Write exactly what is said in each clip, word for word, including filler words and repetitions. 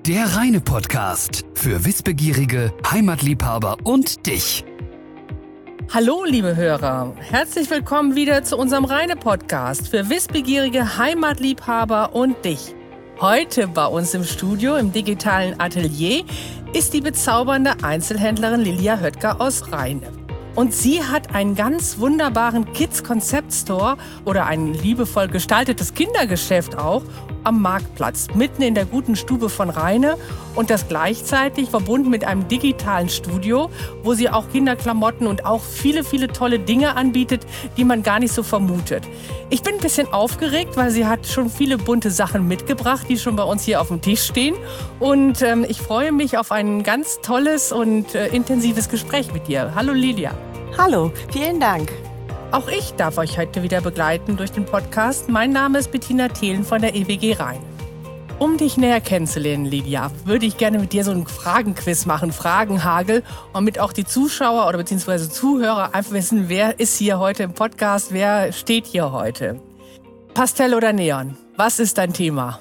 Der Rheine-Podcast für Wissbegierige, Heimatliebhaber und dich. Hallo liebe Hörer, herzlich willkommen wieder zu unserem Rheine-Podcast für Wissbegierige, Heimatliebhaber und dich. Heute bei uns im Studio, im digitalen Atelier, ist die bezaubernde Einzelhändlerin Lilia Höttger aus Rheine. Und sie hat einen ganz wunderbaren Kids-Konzept-Store oder ein liebevoll gestaltetes Kindergeschäft auch am Marktplatz, mitten in der guten Stube von Rheine und das gleichzeitig verbunden mit einem digitalen Studio, wo sie auch Kinderklamotten und auch viele, viele tolle Dinge anbietet, die man gar nicht so vermutet. Ich bin ein bisschen aufgeregt, weil sie hat schon viele bunte Sachen mitgebracht, die schon bei uns hier auf dem Tisch stehen. Und ähm, ich freue mich auf ein ganz tolles und äh, intensives Gespräch mit dir. Hallo Lilia. Hallo, vielen Dank. Auch ich darf euch heute wieder begleiten durch den Podcast. Mein Name ist Bettina Thelen von der E W G Rhein. Um dich näher kennenzulernen, Lilia, würde ich gerne mit dir so einen Fragenquiz machen, Fragenhagel, damit auch die Zuschauer oder beziehungsweise Zuhörer einfach wissen, wer ist hier heute im Podcast, wer steht hier heute. Pastell oder Neon? Was ist dein Thema?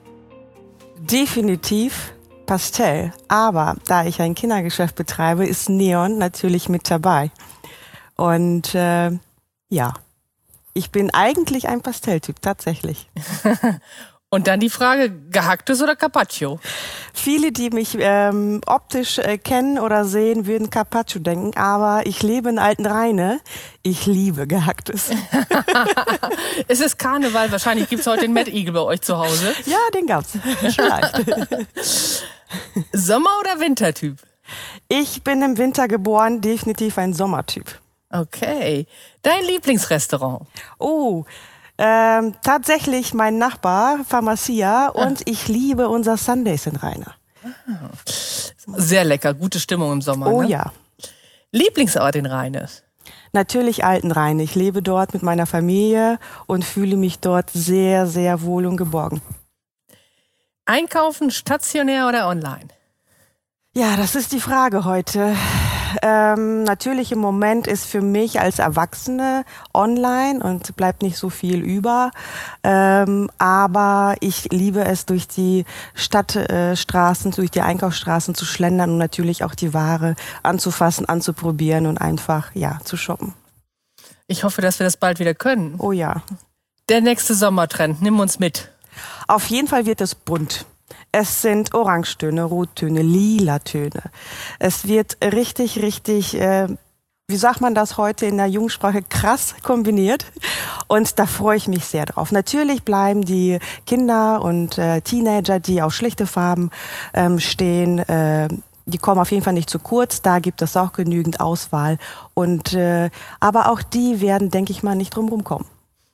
Definitiv Pastell, aber da ich ein Kindergeschäft betreibe, ist Neon natürlich mit dabei. Und äh, ja, ich bin eigentlich ein Pastelltyp, tatsächlich. Und dann die Frage, gehacktes oder Carpaccio? Viele, die mich ähm, optisch äh, kennen oder sehen, würden Carpaccio denken, aber ich lebe in Altenrheine. Ich liebe gehacktes. Es ist Karneval, wahrscheinlich gibt es heute den Mad Eagle bei euch zu Hause. Ja, den gab's. Vielleicht. Sommer- oder Wintertyp? Ich bin im Winter geboren, definitiv ein Sommertyp. Okay. Dein Lieblingsrestaurant? Oh, ähm, tatsächlich mein Nachbar, Pharmacia, und ah. ich liebe unser Sundays in Rheine. Sehr lecker, gute Stimmung im Sommer. Oh ne? ja. Lieblingsort in Rheine? Natürlich Altenrheine. Ich lebe dort mit meiner Familie und fühle mich dort sehr, sehr wohl und geborgen. Einkaufen stationär oder online? Ja, das ist die Frage heute. Ähm, natürlich im Moment ist für mich als Erwachsene online und bleibt nicht so viel über. Ähm, aber ich liebe es, durch die Stadtstraßen, äh, durch die Einkaufsstraßen zu schlendern und natürlich auch die Ware anzufassen, anzuprobieren und einfach, ja, zu shoppen. Ich hoffe, dass wir das bald wieder können. Oh ja. Der nächste Sommertrend, nimm uns mit. Auf jeden Fall wird es bunt. Es sind Orangetöne, Rottöne, Lilatöne. Es wird richtig, richtig, äh, wie sagt man das heute in der Jugendsprache, krass kombiniert. Und da freue ich mich sehr drauf. Natürlich bleiben die Kinder und äh, Teenager, die auf schlichte Farben ähm, stehen, äh, die kommen auf jeden Fall nicht zu kurz. Da gibt es auch genügend Auswahl. Und äh, aber auch die werden, denke ich mal, nicht drum rumkommen.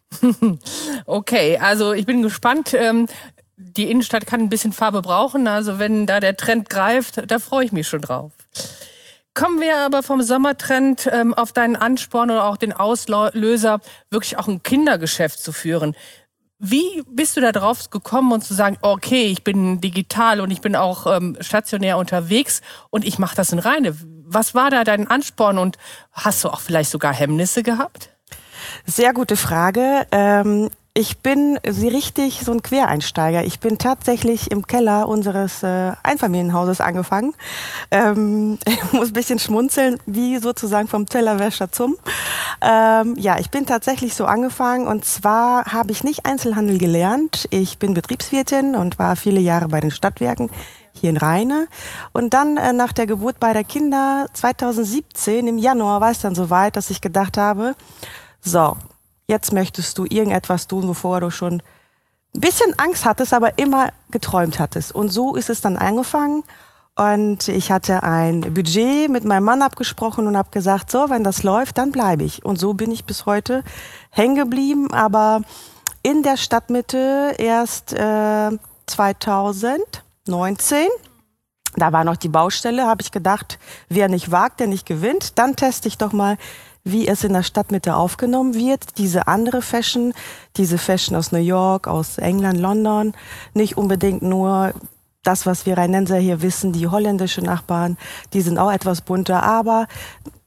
Okay, also ich bin gespannt. Ähm Die Innenstadt kann ein bisschen Farbe brauchen, also wenn da der Trend greift, da freue ich mich schon drauf. Kommen wir aber vom Sommertrend ähm, auf deinen Ansporn oder auch den Auslöser, wirklich auch ein Kindergeschäft zu führen. Wie bist du da drauf gekommen und zu sagen, okay, ich bin digital und ich bin auch ähm, stationär unterwegs und ich mache das in Rheine. Was war da dein Ansporn und hast du auch vielleicht sogar Hemmnisse gehabt? Sehr gute Frage. Ähm Ich bin richtig so ein Quereinsteiger. Ich bin tatsächlich im Keller unseres äh, Einfamilienhauses angefangen. Ähm, ich muss ein bisschen schmunzeln, wie sozusagen vom Tellerwäscher zum. Ähm, ja, ich bin tatsächlich so angefangen und zwar habe ich nicht Einzelhandel gelernt. Ich bin Betriebswirtin und war viele Jahre bei den Stadtwerken hier in Rheine. Und dann äh, nach der Geburt beider Kinder zweitausendsiebzehn, im Januar war es dann soweit, dass ich gedacht habe, so, jetzt möchtest du irgendetwas tun, wovor du schon ein bisschen Angst hattest, aber immer geträumt hattest. Und so ist es dann angefangen. Und ich hatte ein Budget mit meinem Mann abgesprochen und habe gesagt, so, wenn das läuft, dann bleibe ich. Und so bin ich bis heute hängen geblieben. Aber in der Stadtmitte erst äh, zweitausendneunzehn. Da war noch die Baustelle, habe ich gedacht, wer nicht wagt, der nicht gewinnt. Dann teste ich doch mal, wie es in der Stadtmitte aufgenommen wird. Diese andere Fashion, diese Fashion aus New York, aus England, London, nicht unbedingt nur das, was wir Rheinenser hier wissen, die holländischen Nachbarn, die sind auch etwas bunter, aber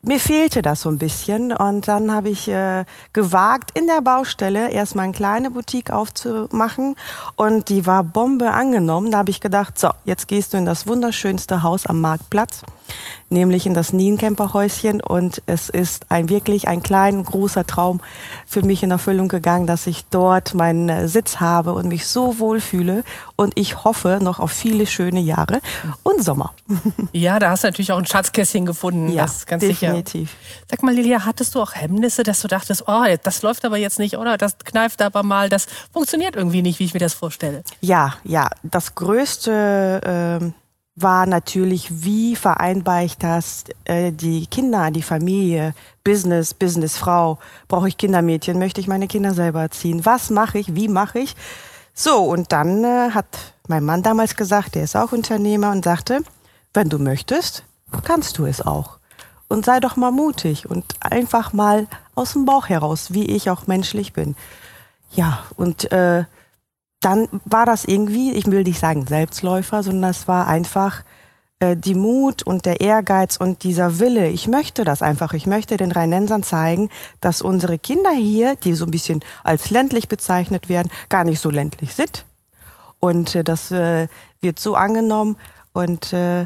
mir fehlte das so ein bisschen und dann habe ich äh, gewagt, in der Baustelle erstmal eine kleine Boutique aufzumachen und die war Bombe angenommen. Da habe ich gedacht, so, jetzt gehst du in das wunderschönste Haus am Marktplatz, nämlich in das Nienkemper-Häuschen und es ist ein wirklich ein kleiner, großer Traum für mich in Erfüllung gegangen, dass ich dort meinen äh, Sitz habe und mich so wohl fühle und ich hoffe noch auf viele schöne Jahre und Sommer. Ja, da hast du natürlich auch ein Schatzkästchen gefunden, Ja, das ist ganz definitiv. sicher. Sag mal, Lilia, hattest du auch Hemmnisse, dass du dachtest, oh, das läuft aber jetzt nicht, oder das kneift aber mal, das funktioniert irgendwie nicht, wie ich mir das vorstelle? Ja, ja, das Größte äh, war natürlich, wie vereinbare ich das, äh, die Kinder, die Familie, Business, Businessfrau, brauche ich Kindermädchen, möchte ich meine Kinder selber erziehen, was mache ich, wie mache ich? So, und dann äh, hat mein Mann damals gesagt, der ist auch Unternehmer und sagte, wenn du möchtest, kannst du es auch. Und sei doch mal mutig und einfach mal aus dem Bauch heraus, wie ich auch menschlich bin. Ja, und äh, dann war das irgendwie, ich will nicht sagen Selbstläufer, sondern es war einfach äh, die Mut und der Ehrgeiz und dieser Wille. Ich möchte das einfach. Ich möchte den Rheinländern zeigen, dass unsere Kinder hier, die so ein bisschen als ländlich bezeichnet werden, gar nicht so ländlich sind. Und äh, das äh, wird so angenommen und äh,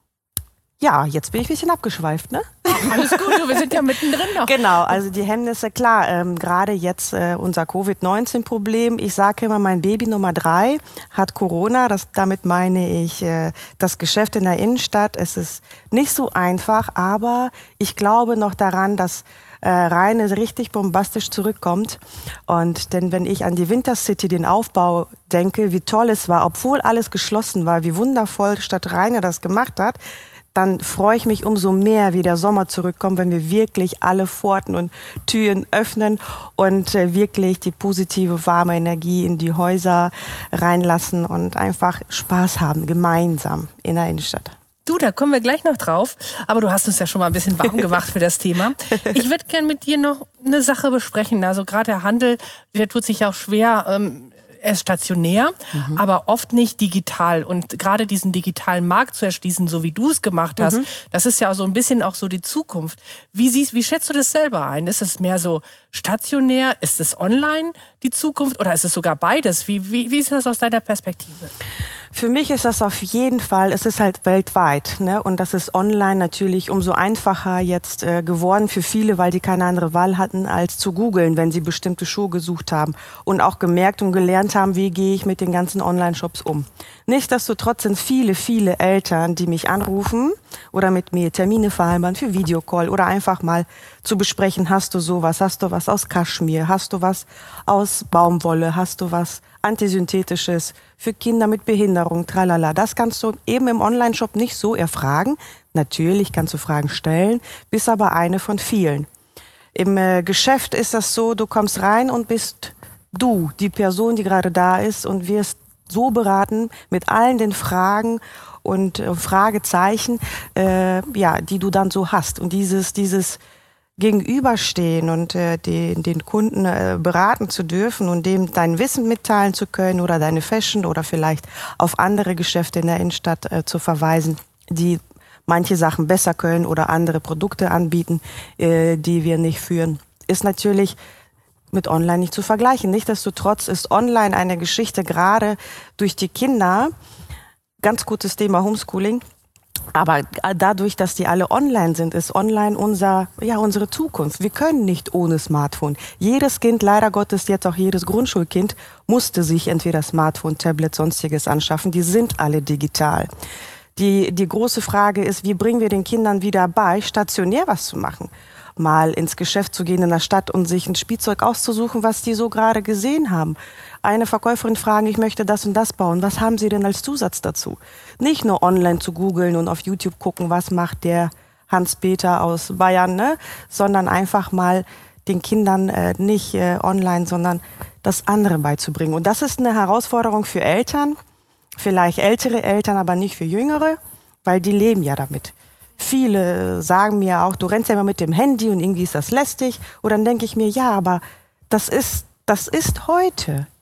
ja, jetzt bin ich ein bisschen abgeschweift, ne? Alles gut, du, wir sind ja mittendrin noch. Genau, also die Hemmnisse, klar, ähm, gerade jetzt äh, unser Covid neunzehn Problem. Ich sage immer, mein Baby Nummer drei hat Corona. Das, damit meine ich äh, das Geschäft in der Innenstadt. Es ist nicht so einfach, aber ich glaube noch daran, dass äh, Rheine richtig bombastisch zurückkommt. Und denn wenn ich an die Wintercity, den Aufbau denke, wie toll es war, obwohl alles geschlossen war, wie wundervoll Stadt Rheine das gemacht hat, dann freue ich mich umso mehr, wie der Sommer zurückkommt, wenn wir wirklich alle Pforten und Türen öffnen und äh, wirklich die positive, warme Energie in die Häuser reinlassen und einfach Spaß haben, gemeinsam in der Innenstadt. Du, da kommen wir gleich noch drauf, aber du hast uns ja schon mal ein bisschen warm gemacht für das Thema. Ich würde gerne mit dir noch eine Sache besprechen. Also gerade der Handel, der tut sich auch schwer, ähm, er ist stationär, mhm. aber oft nicht digital. Und gerade diesen digitalen Markt zu erschließen, so wie du es gemacht hast, mhm. das ist ja so ein bisschen auch so die Zukunft. Wie siehst, wie schätzt du das selber ein? Ist es mehr so stationär? Ist es online die Zukunft? Oder ist es sogar beides? Wie, wie, wie ist das aus deiner Perspektive? Für mich ist das auf jeden Fall, es ist halt weltweit, ne? Und das ist online natürlich umso einfacher jetzt äh, geworden für viele, weil die keine andere Wahl hatten, als zu googeln, wenn sie bestimmte Schuhe gesucht haben und auch gemerkt und gelernt haben, wie gehe ich mit den ganzen Online-Shops um. Nichtsdestotrotz sind viele, viele Eltern, die mich anrufen oder mit mir Termine vereinbaren für Videocall oder einfach mal zu besprechen, hast du sowas, hast du was aus Kaschmir, hast du was aus Baumwolle, hast du was Antisynthetisches für Kinder mit Behinderung, tralala. Das kannst du eben im Online-Shop nicht so erfragen. Natürlich kannst du Fragen stellen, bist aber eine von vielen. Im äh, Geschäft ist das so, du kommst rein und bist du, die Person, die gerade da ist und wirst so beraten mit allen den Fragen und äh, Fragezeichen, äh, ja, die du dann so hast. Und dieses, dieses Gegenüberstehen und äh, den, den Kunden äh, beraten zu dürfen und dem dein Wissen mitteilen zu können oder deine Fashion oder vielleicht auf andere Geschäfte in der Innenstadt äh, zu verweisen, die manche Sachen besser können oder andere Produkte anbieten, äh, die wir nicht führen, ist natürlich mit Online nicht zu vergleichen. Nichtsdestotrotz ist Online eine Geschichte, gerade durch die Kinder, ganz gutes Thema Homeschooling. Aber dadurch, dass die alle online sind, ist online unser, ja, unsere Zukunft. Wir können nicht ohne Smartphone. Jedes Kind, leider Gottes jetzt auch jedes Grundschulkind, musste sich entweder Smartphone, Tablet, sonstiges anschaffen. Die sind alle digital. Die, die große Frage ist, wie bringen wir den Kindern wieder bei, stationär was zu machen? Mal ins Geschäft zu gehen in der Stadt und sich ein Spielzeug auszusuchen, was die so gerade gesehen haben. Eine Verkäuferin fragen, ich möchte das und das bauen. Was haben Sie denn als Zusatz dazu? Nicht nur online zu googeln und auf YouTube gucken, was macht der Hans-Peter aus Bayern, ne? Sondern einfach mal den Kindern äh, nicht äh, online, sondern das andere beizubringen. Und das ist eine Herausforderung für Eltern, vielleicht ältere Eltern, aber nicht für jüngere, weil die leben ja damit. Viele sagen mir auch, du rennst ja immer mit dem Handy und irgendwie ist das lästig. Und dann denke ich mir, ja, aber das ist, das ist heute.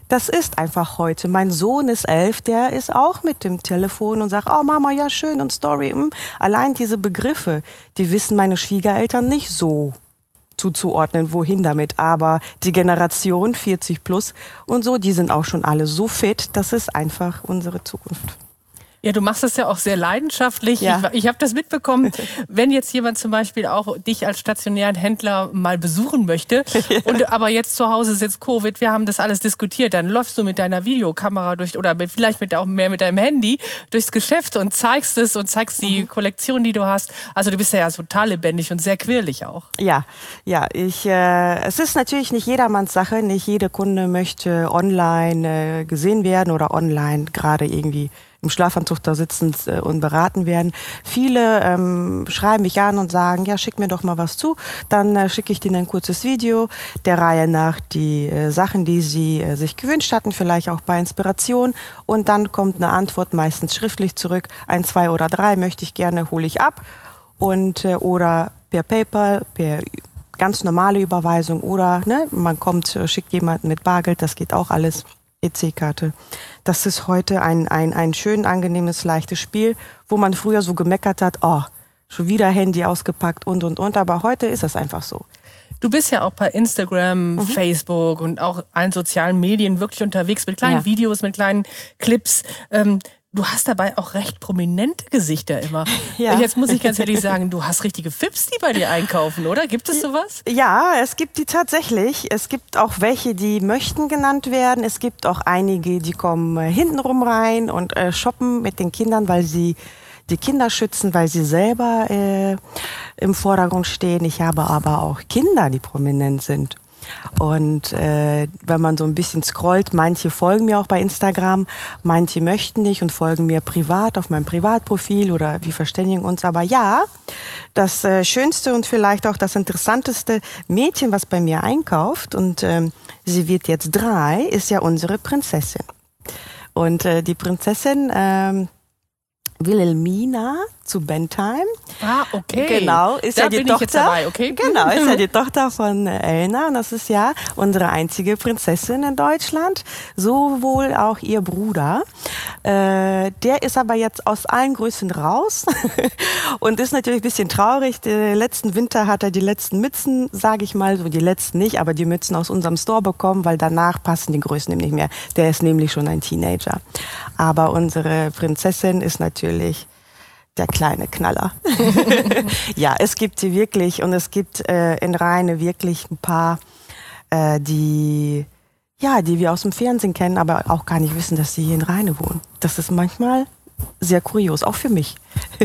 Das ist einfach heute. Mein Sohn ist elf, der ist auch mit dem Telefon und sagt, oh Mama, ja schön und Story. Allein diese Begriffe, die wissen meine Schwiegereltern nicht so zuzuordnen, wohin damit. Aber die Generation vierzig plus und so, die sind auch schon alle so fit, das ist einfach unsere Zukunft. Ja, du machst das ja auch sehr leidenschaftlich. Ja. Ich, ich habe das mitbekommen, wenn jetzt jemand zum Beispiel auch dich als stationären Händler mal besuchen möchte, ja. und aber jetzt zu Hause sitzt Covid, wir haben das alles diskutiert, dann läufst du mit deiner Videokamera durch oder vielleicht mit, auch mehr mit deinem Handy durchs Geschäft und zeigst es und zeigst die mhm. Kollektion, die du hast. Also du bist ja total lebendig und sehr quirlig auch. Ja, ja, ich, äh, es ist natürlich nicht jedermanns Sache. Nicht jeder Kunde möchte online äh, gesehen werden oder online gerade irgendwie im Schlafanzug da sitzen äh, und beraten werden. Viele ähm, schreiben mich an und sagen, ja, schick mir doch mal was zu. Dann äh, schicke ich denen ein kurzes Video der Reihe nach, die äh, Sachen, die sie äh, sich gewünscht hatten, vielleicht auch bei Inspiration. Und dann kommt eine Antwort, meistens schriftlich zurück. Ein, zwei oder drei möchte ich gerne, hole ich ab. Und äh, oder per PayPal, per ganz normale Überweisung oder ne, man kommt, äh, schickt jemanden mit Bargeld, das geht auch alles. E C-Karte. Das ist heute ein, ein, ein schön angenehmes, leichtes Spiel, wo man früher so gemeckert hat, oh, schon wieder Handy ausgepackt und, und, und. Aber heute ist es einfach so. Du bist ja auch bei Instagram, mhm. Facebook und auch allen sozialen Medien wirklich unterwegs mit kleinen ja. Videos, mit kleinen Clips. Ähm, du hast dabei auch recht prominente Gesichter immer. Ja. Jetzt muss ich ganz ehrlich sagen, du hast richtige Fips, die bei dir einkaufen, oder? Gibt es sowas? Ja, es gibt die tatsächlich. Es gibt auch welche, die möchten genannt werden. Es gibt auch einige, die kommen hintenrum rein und äh, shoppen mit den Kindern, weil sie die Kinder schützen, weil sie selber äh, im Vordergrund stehen. Ich habe aber auch Kinder, die prominent sind. Und äh, wenn man so ein bisschen scrollt, manche folgen mir auch bei Instagram, manche möchten nicht und folgen mir privat auf meinem Privatprofil oder wir verständigen uns. Aber ja, das äh, schönste und vielleicht auch das interessanteste Mädchen, was bei mir einkauft und ähm, sie wird jetzt drei, ist ja unsere Prinzessin. Und äh, die Prinzessin ähm, Wilhelmina zu Bentheim. Ah, okay. Genau, ist da ja die bin Tochter. Ich jetzt dabei, okay. Genau, ist ja die Tochter von Elna und das ist ja unsere einzige Prinzessin in Deutschland. Sowohl auch ihr Bruder. Äh, der ist aber jetzt aus allen Größen raus und ist natürlich ein bisschen traurig. Den letzten Winter hat er die letzten Mützen, sage ich mal, so die letzten nicht, aber die Mützen aus unserem Store bekommen, weil danach passen die Größen ihm nicht mehr. Der ist nämlich schon ein Teenager. Aber unsere Prinzessin ist natürlich der kleine Knaller. Ja, es gibt sie wirklich und es gibt äh, in Rheine wirklich ein paar, äh, die, ja, die wir aus dem Fernsehen kennen, aber auch gar nicht wissen, dass sie hier in Rheine wohnen. Das ist manchmal sehr kurios, auch für mich.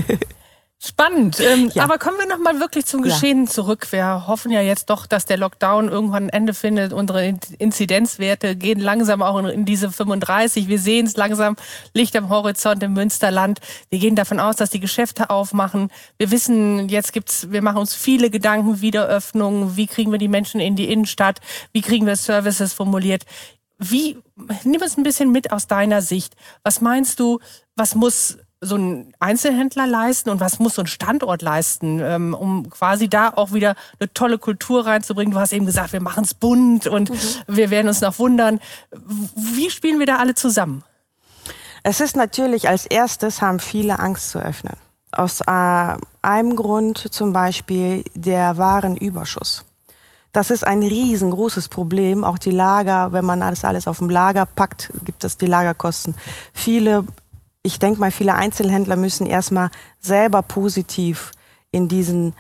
Spannend. Ähm, ja. Aber kommen wir noch mal wirklich zum Geschehen ja. zurück. Wir hoffen ja jetzt doch, dass der Lockdown irgendwann ein Ende findet. Unsere Inzidenzwerte gehen langsam auch in, in diese fünfunddreißig. Wir sehen es langsam, Licht am Horizont im Münsterland. Wir gehen davon aus, dass die Geschäfte aufmachen. Wir wissen, jetzt gibt's, wir machen uns viele Gedanken, Wiederöffnung. Wie kriegen wir die Menschen in die Innenstadt? Wie kriegen wir Services formuliert? Wie, nimm es ein bisschen mit aus deiner Sicht. Was meinst du, was muss so ein Einzelhändler leisten und was muss so ein Standort leisten, ähm, um quasi da auch wieder eine tolle Kultur reinzubringen? Du hast eben gesagt, wir machen es bunt und mhm. wir werden uns noch wundern. Wie spielen wir da alle zusammen? Es ist natürlich, als erstes haben viele Angst zu öffnen. Aus äh, einem Grund zum Beispiel der Warenüberschuss. Das ist ein riesengroßes Problem. Auch die Lager, wenn man das alles auf dem Lager packt, gibt es die Lagerkosten. Viele Ich denke mal, viele Einzelhändler müssen erstmal selber positiv in diesen,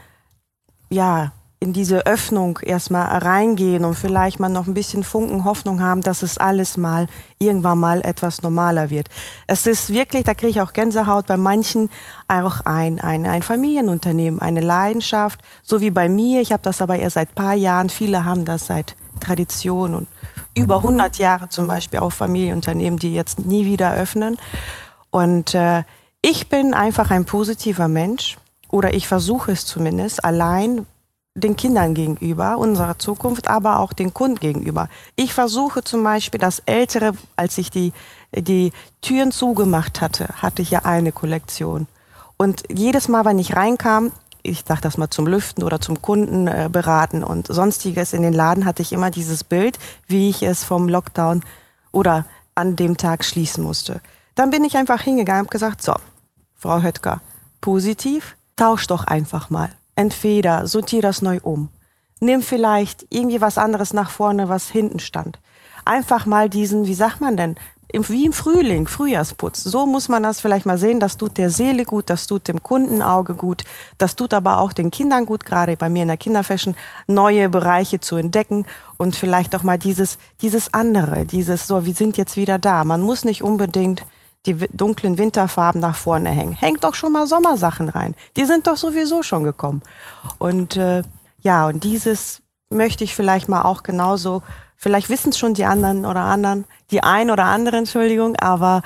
ja, in diese Öffnung erstmal reingehen und vielleicht mal noch ein bisschen Funken Hoffnung haben, dass es alles mal irgendwann mal etwas normaler wird. Es ist wirklich, da kriege ich auch Gänsehaut, bei manchen auch ein, ein, ein Familienunternehmen, eine Leidenschaft, so wie bei mir. Ich habe das aber erst seit ein paar Jahren. Viele haben das seit Tradition und über hundert Jahre zum Beispiel auch Familienunternehmen, die jetzt nie wieder öffnen. Und äh, ich bin einfach ein positiver Mensch, oder ich versuche es zumindest, allein den Kindern gegenüber, unserer Zukunft, aber auch den Kunden gegenüber. Ich versuche zum Beispiel, das Ältere, als ich die, die Türen zugemacht hatte, hatte ich ja eine Kollektion. Und jedes Mal, wenn ich reinkam, ich sag das mal zum Lüften oder zum Kunden äh, beraten und sonstiges in den Laden, hatte ich immer dieses Bild, wie ich es vom Lockdown oder an dem Tag schließen musste. Dann bin ich einfach hingegangen und gesagt, so, Frau Höttger, positiv, tausch doch einfach mal. Entweder sortier das neu um. Nimm vielleicht irgendwie was anderes nach vorne, was hinten stand. Einfach mal diesen, wie sagt man denn, wie im Frühling, Frühjahrsputz. So muss man das vielleicht mal sehen. Das tut der Seele gut, das tut dem Kundenauge gut, das tut aber auch den Kindern gut, gerade bei mir in der Kinderfashion, neue Bereiche zu entdecken und vielleicht auch mal dieses, dieses andere, dieses so, wir sind jetzt wieder da. Man muss nicht unbedingt die dunklen Winterfarben nach vorne hängen. Hängt doch schon mal Sommersachen rein. Die sind doch sowieso schon gekommen. Und äh, ja, und dieses möchte ich vielleicht mal auch genauso, vielleicht wissen es schon die anderen oder anderen, die ein oder andere, Entschuldigung, aber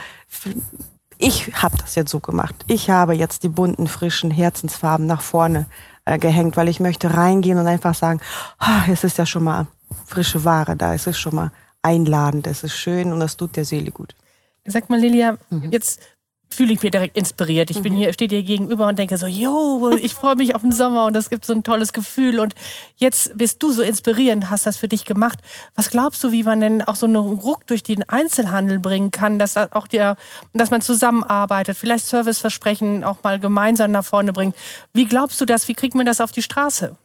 ich habe das jetzt so gemacht. Ich habe jetzt die bunten, frischen Herzensfarben nach vorne äh, gehängt, weil ich möchte reingehen und einfach sagen, oh, es ist ja schon mal frische Ware da, es ist schon mal einladend, es ist schön und das tut der Seele gut. Sag mal, Lilia, mhm. jetzt fühle ich mich direkt inspiriert. Ich bin hier, stehe dir gegenüber und denke so, jo, ich freue mich auf den Sommer und das gibt so ein tolles Gefühl. Und jetzt bist du so inspirierend, hast das für dich gemacht. Was glaubst du, wie man denn auch so einen Ruck durch den Einzelhandel bringen kann, dass auch der, dass man zusammenarbeitet, vielleicht Serviceversprechen auch mal gemeinsam nach vorne bringt? Wie glaubst du das? Wie kriegt man das auf die Straße?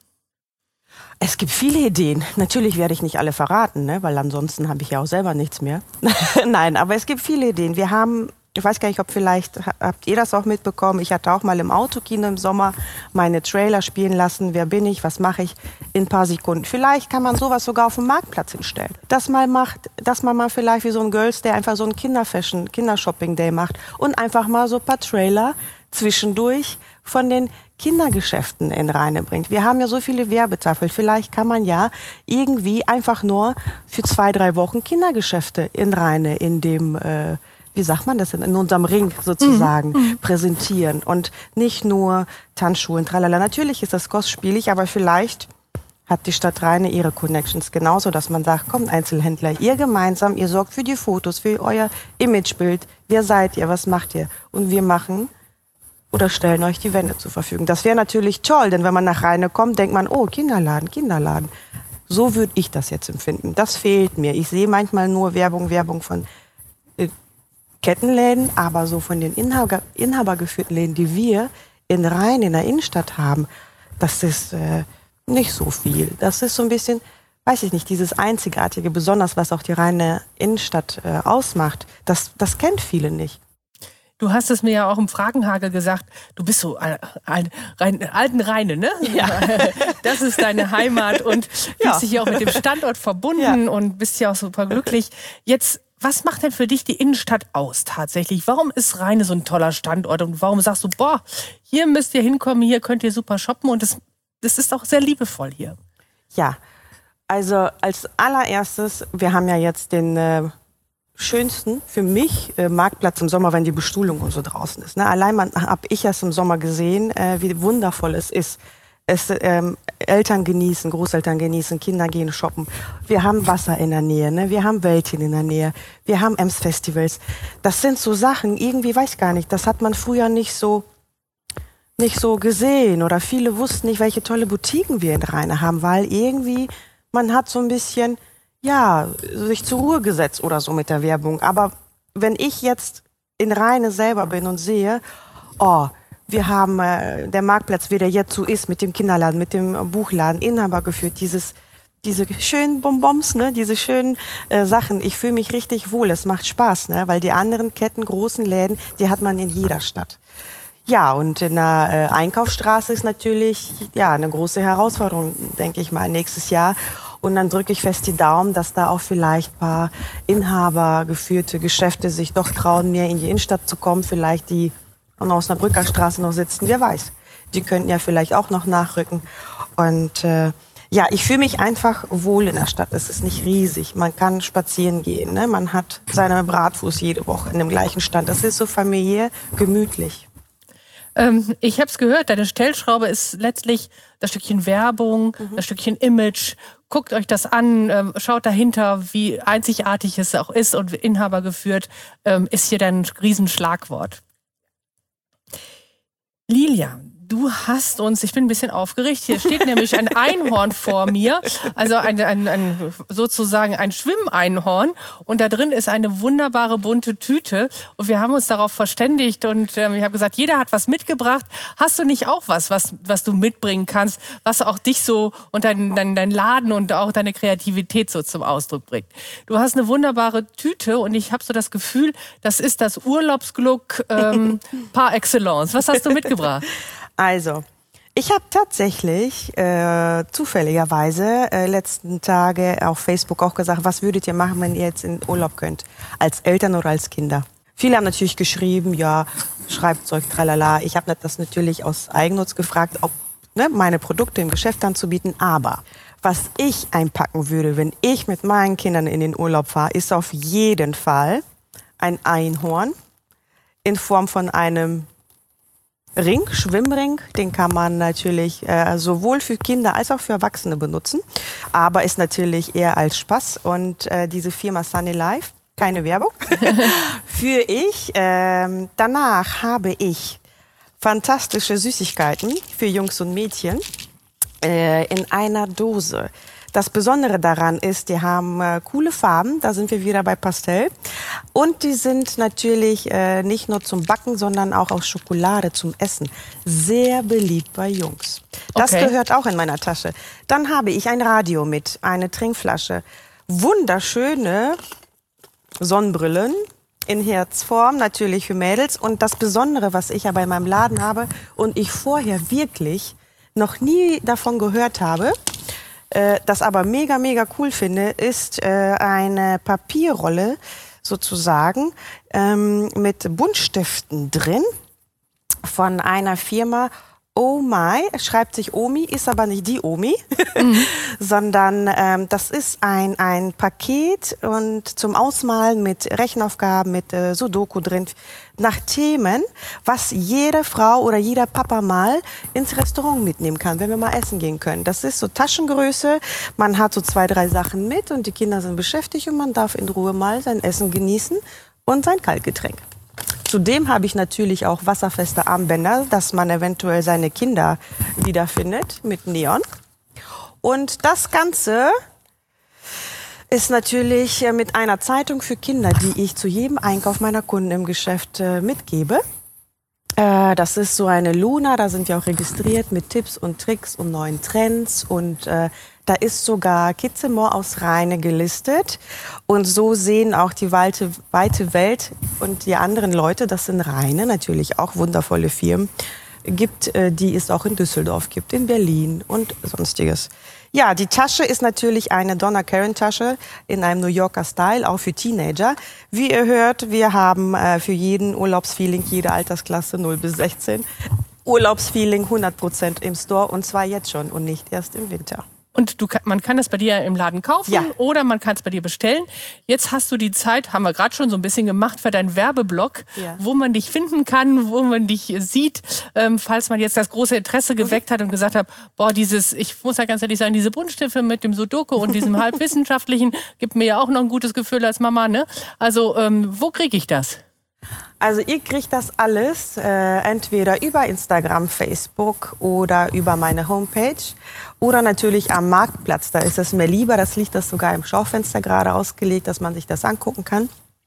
Es gibt viele Ideen. Natürlich werde ich nicht alle verraten, ne? Weil ansonsten habe ich ja auch selber nichts mehr. Nein, aber es gibt viele Ideen. Wir haben, ich weiß gar nicht, ob vielleicht, habt ihr das auch mitbekommen, ich hatte auch mal im Autokino im Sommer meine Trailer spielen lassen. Wer bin ich, was mache ich in ein paar Sekunden. Vielleicht kann man sowas sogar auf dem Marktplatz hinstellen. Dass man macht, dass man mal vielleicht wie so ein Girls Day einfach so ein Kinderfashion, Kindershopping Day macht und einfach mal so ein paar Trailer zwischendurch von den Kindergeschäften in Rheine bringt. Wir haben ja so viele Werbetafeln. Vielleicht kann man ja irgendwie einfach nur für zwei, drei Wochen Kindergeschäfte in Rheine in dem, äh, wie sagt man das, in unserem Ring sozusagen mhm. präsentieren. Und nicht nur Tanzschulen, tralala. Natürlich ist das kostspielig, aber vielleicht hat die Stadt Rheine ihre Connections genauso, dass man sagt, kommt Einzelhändler, ihr gemeinsam, ihr sorgt für die Fotos, für euer Imagebild. Wer seid ihr, was macht ihr? Und wir machen oder stellen euch die Wände zur Verfügung. Das wäre natürlich toll, denn wenn man nach Rheine kommt, denkt man, oh, Kinderladen, Kinderladen. So würde ich das jetzt empfinden. Das fehlt mir. Ich sehe manchmal nur Werbung, Werbung von äh, Kettenläden, aber so von den Inhaber, inhabergeführten Läden, die wir in Rhein, in der Innenstadt haben, das ist äh, nicht so viel. Das ist so ein bisschen, weiß ich nicht, dieses Einzigartige, besonders was auch die Rheine Innenstadt äh, ausmacht, das, das kennt viele nicht. Du hast es mir ja auch im Fragenhagel gesagt, du bist so ein, ein, ein alten Rheine, ne? Ja. Das ist deine Heimat und fühlst ja. dich ja auch mit dem Standort verbunden ja. und bist ja auch super glücklich. Jetzt, was macht denn für dich die Innenstadt aus tatsächlich? Warum ist Rheine so ein toller Standort und warum sagst du, boah, hier müsst ihr hinkommen, hier könnt ihr super shoppen und das, das ist auch sehr liebevoll hier? Ja, also als allererstes, wir haben ja jetzt den äh, schönsten für mich äh, Marktplatz im Sommer, wenn die Bestuhlung und so draußen ist. Ne? Allein habe ich es im Sommer gesehen, äh, wie wundervoll es ist. Es, ähm, Eltern genießen, Großeltern genießen, Kinder gehen shoppen. Wir haben Wasser in der Nähe, ne? Wir haben Wäldchen in der Nähe, wir haben Ems-Festivals. Das sind so Sachen, irgendwie weiß ich gar nicht, das hat man früher nicht so nicht so gesehen oder viele wussten nicht, welche tolle Boutiquen wir in Rheine haben, weil irgendwie man hat so ein bisschen ja, sich zur Ruhe gesetzt oder so mit der Werbung. Aber wenn ich jetzt in Rheine selber bin und sehe, oh, wir haben äh, der Marktplatz, wie der jetzt so ist, mit dem Kinderladen, mit dem Buchladen, Inhaber geführt, dieses, diese schönen Bonbons, ne, diese schönen äh, Sachen. Ich fühle mich richtig wohl, es macht Spaß, ne, weil die anderen Ketten, großen Läden, die hat man in jeder Stadt. Ja, und in der äh, Einkaufsstraße ist natürlich ja eine große Herausforderung, denke ich mal, nächstes Jahr. Und dann drücke ich fest die Daumen, dass da auch vielleicht ein paar inhabergeführte Geschäfte sich doch trauen, mehr in die Innenstadt zu kommen. Vielleicht die an der Osnabrücker Straße noch sitzen, wer weiß. Die könnten ja vielleicht auch noch nachrücken. Und äh, ja, ich fühle mich einfach wohl in der Stadt. Es ist nicht riesig. Man kann spazieren gehen. Ne? Man hat seine Bratwurst jede Woche in dem gleichen Stand. Das ist so familiär, gemütlich. Ähm, ich habe es gehört, deine Stellschraube ist letztlich das Stückchen Werbung, mhm. das Stückchen Image. Guckt euch das an, ähm, schaut dahinter, wie einzigartig es auch ist und Inhaber geführt, ähm, ist hier dein Riesenschlagwort. Lilia, Du hast uns, ich bin ein bisschen aufgeregt, hier steht nämlich ein Einhorn vor mir, also ein, ein, ein, sozusagen ein Schwimmeinhorn und da drin ist eine wunderbare bunte Tüte und wir haben uns darauf verständigt und ähm, ich habe gesagt, jeder hat was mitgebracht. Hast du nicht auch was, was, was du mitbringen kannst, was auch dich so und dein, dein, dein Laden und auch deine Kreativität so zum Ausdruck bringt? Du hast eine wunderbare Tüte und ich habe so das Gefühl, das ist das Urlaubsglück ähm, par excellence. Was hast du mitgebracht? Also, ich habe tatsächlich äh, zufälligerweise äh, letzten Tage auf Facebook auch gesagt, was würdet ihr machen, wenn ihr jetzt in Urlaub könnt, als Eltern oder als Kinder? Viele haben natürlich geschrieben, ja, Schreibzeug, tralala. Ich habe das natürlich aus Eigennutz gefragt, ob ne, meine Produkte im Geschäft anzubieten. Aber was ich einpacken würde, wenn ich mit meinen Kindern in den Urlaub fahre, ist auf jeden Fall ein Einhorn in Form von einem Ring, Schwimmring, den kann man natürlich äh, sowohl für Kinder als auch für Erwachsene benutzen, aber ist natürlich eher als Spaß und äh, diese Firma Sunny Life, keine Werbung, für ich. Ähm, danach habe ich fantastische Süßigkeiten für Jungs und Mädchen äh, in einer Dose. Das Besondere daran ist, die haben äh, coole Farben, da sind wir wieder bei Pastell. Und die sind natürlich äh, nicht nur zum Backen, sondern auch aus Schokolade zum Essen. Sehr beliebt bei Jungs. Das Okay. gehört auch in meiner Tasche. Dann habe ich ein Radio mit, eine Trinkflasche. Wunderschöne Sonnenbrillen in Herzform, natürlich für Mädels. Und das Besondere, was ich aber in meinem Laden habe und ich vorher wirklich noch nie davon gehört habe, das aber mega, mega cool finde, ist äh, eine Papierrolle sozusagen ähm, mit Buntstiften drin von einer Firma Oh My, schreibt sich Omi, ist aber nicht die Omi, mhm. sondern ähm, das ist ein, ein Paket und zum Ausmalen mit Rechenaufgaben, mit äh, Sudoku drin, nach Themen, was jede Frau oder jeder Papa mal ins Restaurant mitnehmen kann, wenn wir mal essen gehen können. Das ist so Taschengröße, man hat so zwei, drei Sachen mit und die Kinder sind beschäftigt und man darf in Ruhe mal sein Essen genießen und sein Kaltgetränk. Zudem habe ich natürlich auch wasserfeste Armbänder, dass man eventuell seine Kinder wiederfindet mit Neon. Und das Ganze ist natürlich mit einer Zeitung für Kinder, die ich zu jedem Einkauf meiner Kunden im Geschäft äh, mitgebe. Äh, das ist so eine Luna, da sind wir auch registriert mit Tipps und Tricks und neuen Trends und äh, da ist sogar Kitzemore aus Rheine gelistet und so sehen auch die weite, weite Welt und die anderen Leute, das sind Rheine, natürlich auch wundervolle Firmen, gibt, äh, die es auch in Düsseldorf gibt, in Berlin und sonstiges. Ja, die Tasche ist natürlich eine Donna Karan Tasche in einem New Yorker Style, auch für Teenager. Wie ihr hört, wir haben äh, für jeden Urlaubsfeeling, jede Altersklasse null bis sechzehn, Urlaubsfeeling hundert Prozent im Store und zwar jetzt schon und nicht erst im Winter. Und du, man kann das bei dir im Laden kaufen Ja. oder man kann es bei dir bestellen. Jetzt hast du die Zeit, haben wir gerade schon so ein bisschen gemacht, für deinen Werbeblock, Ja. wo man dich finden kann, wo man dich sieht, ähm, falls man jetzt das große Interesse geweckt hat und gesagt hat, boah, dieses, ich muss ja ganz ehrlich sagen, diese Buntstifte mit dem Sudoku und diesem halbwissenschaftlichen gibt mir ja auch noch ein gutes Gefühl als Mama, ne? Also, ähm, wo kriege ich das? Also ihr kriegt das alles äh, entweder über Instagram, Facebook oder über meine Homepage oder natürlich am Marktplatz. Da ist es mir lieber, das liegt das sogar im Schaufenster gerade ausgelegt, dass man sich das angucken kann.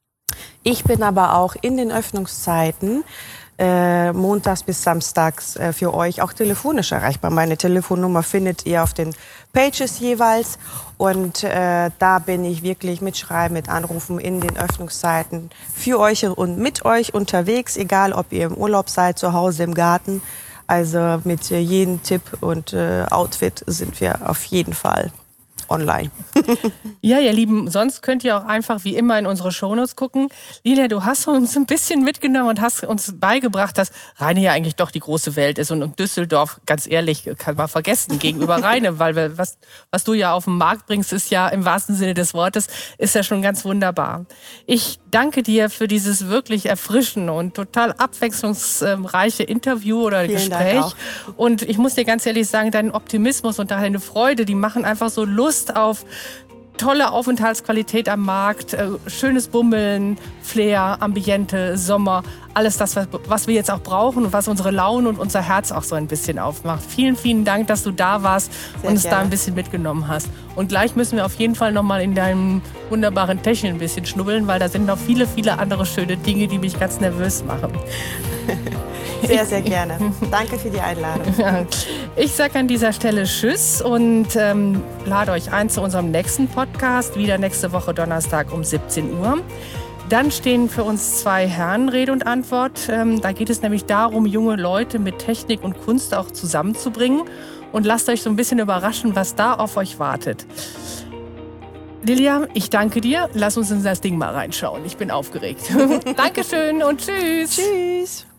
Ich bin aber auch in den Öffnungszeiten äh, montags bis samstags äh, für euch auch telefonisch erreichbar. Meine Telefonnummer findet ihr auf den Pages jeweils und äh, da bin ich wirklich mit Schreiben, mit Anrufen in den Öffnungszeiten für euch und mit euch unterwegs, egal ob ihr im Urlaub seid, zu Hause im Garten. Also mit äh, jedem Tipp und äh, Outfit sind wir auf jeden Fall online. Ja, ihr Lieben, sonst könnt ihr auch einfach wie immer in unsere Shownotes gucken. Lilia, du hast uns ein bisschen mitgenommen und hast uns beigebracht, dass Rheine ja eigentlich doch die große Welt ist und Düsseldorf, ganz ehrlich, kann man vergessen gegenüber Rheine, weil wir, was, was du ja auf den Markt bringst, ist ja im wahrsten Sinne des Wortes, ist ja schon ganz wunderbar. Ich danke dir für dieses wirklich erfrischende und total abwechslungsreiche Interview oder Vielen Gespräch. Dank auch. Und ich muss dir ganz ehrlich sagen, dein Optimismus und deine Freude, die machen einfach so Lust auf tolle Aufenthaltsqualität am Markt, äh, schönes Bummeln, Flair, Ambiente, Sommer. alles das, was wir jetzt auch brauchen und was unsere Laune und unser Herz auch so ein bisschen aufmacht. Vielen, vielen Dank, dass du da warst Sehr und uns gerne. da ein bisschen mitgenommen hast. Und gleich müssen wir auf jeden Fall nochmal in deinem wunderbaren Täschchen ein bisschen schnubbeln, weil da sind noch viele, viele andere schöne Dinge, die mich ganz nervös machen. Sehr, sehr gerne. Danke für die Einladung. Ja. Ich sage an dieser Stelle Tschüss und ähm, lade euch ein zu unserem nächsten Podcast, wieder nächste Woche Donnerstag um siebzehn Uhr. Dann stehen für uns zwei Herren Rede und Antwort. Ähm, da geht es nämlich darum, junge Leute mit Technik und Kunst auch zusammenzubringen. Und lasst euch so ein bisschen überraschen, was da auf euch wartet. Lilia, ich danke dir. Lass uns in das Ding mal reinschauen. Ich bin aufgeregt. Dankeschön und tschüss. Tschüss.